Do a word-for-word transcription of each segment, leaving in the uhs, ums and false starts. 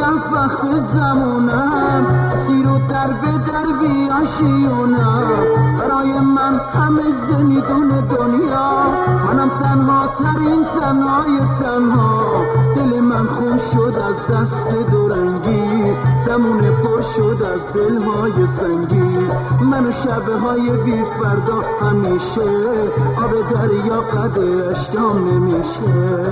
سیاه وقت زمونم، اسیر و در به در بیاشیونم. برای من همه زندون دنیا، منم تنها ترین تنهای تنها. دل من خون شد از دست دورنگی، زمون پر شد از دلهای سنگی. من و شبهای بی فردا همیشه، آب دریا قد اشکام نمیشه.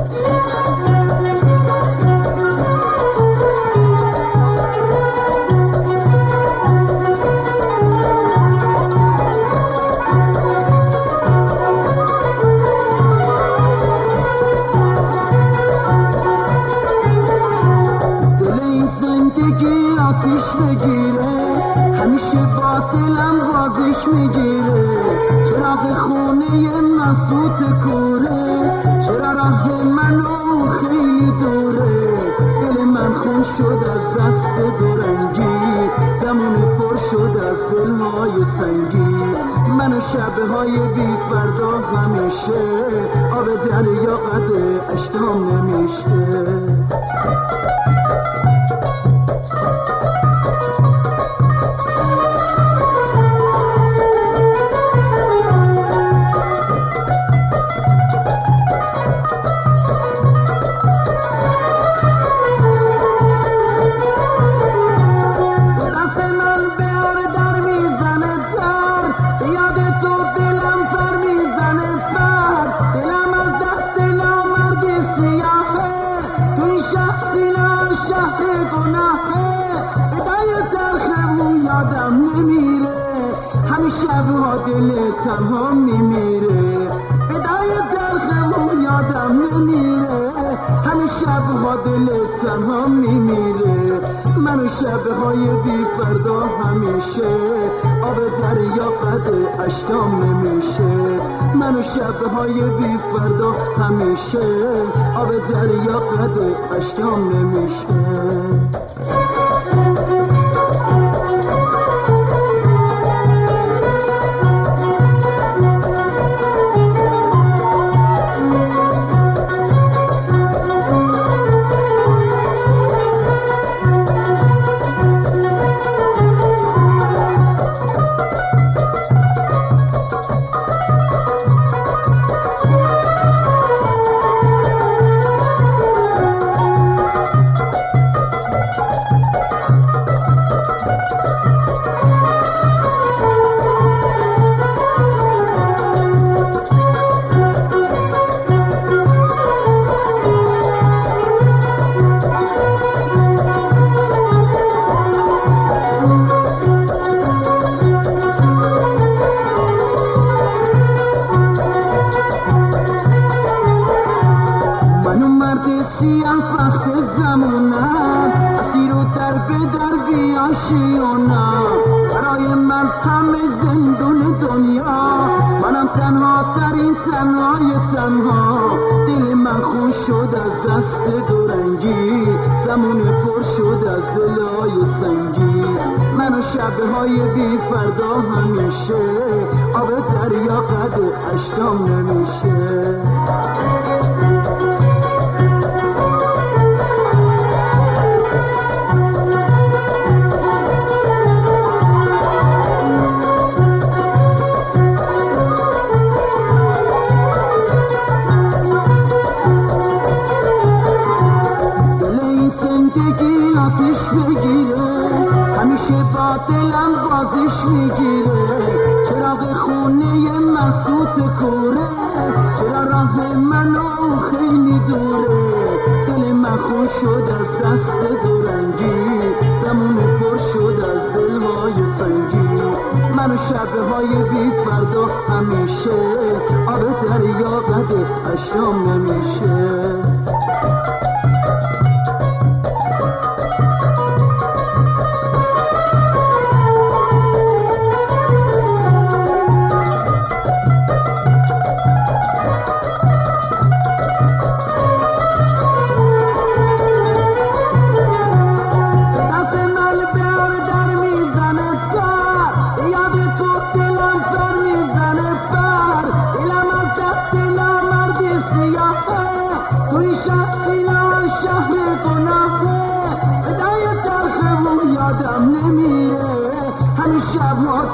آتیش بگیره، همیشه با دلم بازش میگیره. چراغ خونه مسعود کوره، چرا راه منو خیلی دوره. دل من خون شد از دست دورنگی، زمان پر شد از دلهای سنگی. من و شبهای بی فردا همیشه، آب دریا قد اشکام نمیشه. شبها دل تنها میمیره، بدای دلخمون یادم نمیره. همه شبها دل تنها میمیره. من و شبهای بی فردا همیشه، آب دریا قد اشکام نمیشه. من و شبهای بی فردا همیشه، آب دریا قد اشکام نمیشه. سیاه وقت زمونم، اسیر و در به در بیاشیونم. برای من همه زندون دنیا، منم تنها ترین تنهای تنها. دل من خون شد از دست دورنگی، زمان پر شد از دلهای سنگی. من و شبهای بی فردا همیشه، آب دریا قد اشکام نمیشه. آتیش بگیره، همیشه با دلم بازش میگیره. چراغ خونه مسعود کوره، چرا راه منو خیلی دوره. دل من خون شد از دست دورنگی، زمان پر شد از دلهای سنگی. من و شبهای بی فردا همیشه، آب دریا قد اشکام نمیشه. We shall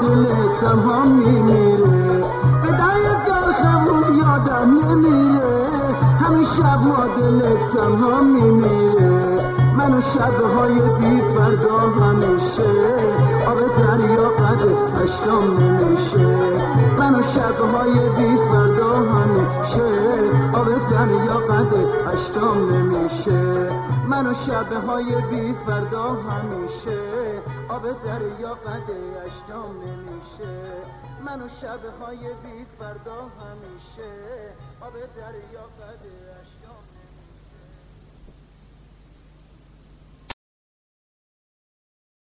دل تنها میمیره بدای دلخمون یادم نمیره همین شب ما دل تنها میمیره من و شبهای بی فردا همیشه آب دریا قد اشکام نمیشه من و شبهای بی فردا همیشه آب دریا قد اشکام نمیشه من و شبهای بی فردا همیشه آب دریا قد اشکام نمیشه من و شبهای بی فردا همیشه آب دریا قد اشکام